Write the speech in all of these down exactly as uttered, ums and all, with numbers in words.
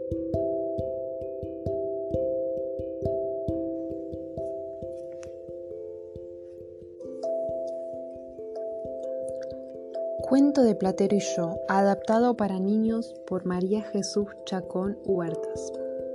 Cuento de Platero y yo, adaptado para niños por María Jesús Chacón Huertas.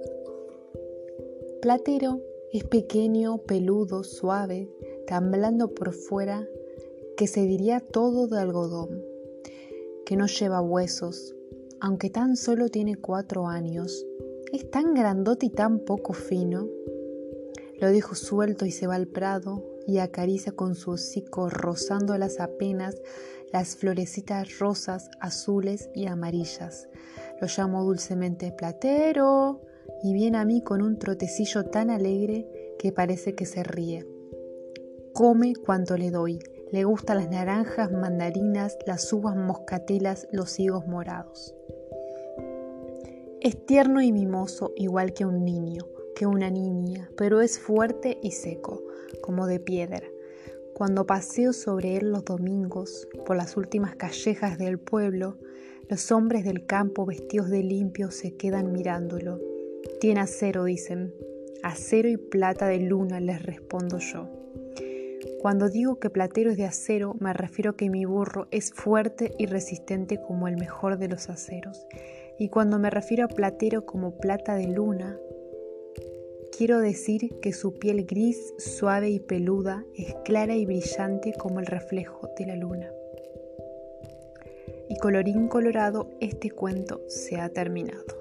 Platero es pequeño, peludo, suave, tan blando por fuera que se diría todo de algodón, que no lleva huesos, aunque tan solo tiene cuatro años. Es tan grandote y tan poco fino. Lo dejo suelto y se va al prado y acaricia con su hocico rozándolas apenas las florecitas rosas, azules y amarillas. Lo llamo dulcemente Platero y viene a mí con un trotecillo tan alegre que parece que se ríe. Come cuanto le doy. Le gustan las naranjas, mandarinas, las uvas moscatelas, los higos morados. Es tierno y mimoso igual que un niño, que una niña, pero es fuerte y seco, como de piedra. Cuando paseo sobre él los domingos, por las últimas callejas del pueblo, los hombres del campo vestidos de limpio se quedan mirándolo. Tiene acero, dicen. Acero y plata de luna, les respondo yo. Cuando digo que Platero es de acero, me refiero a que mi burro es fuerte y resistente como el mejor de los aceros. Y cuando me refiero a Platero como plata de luna, quiero decir que su piel gris, suave y peluda es clara y brillante como el reflejo de la luna. Y colorín colorado, este cuento se ha terminado.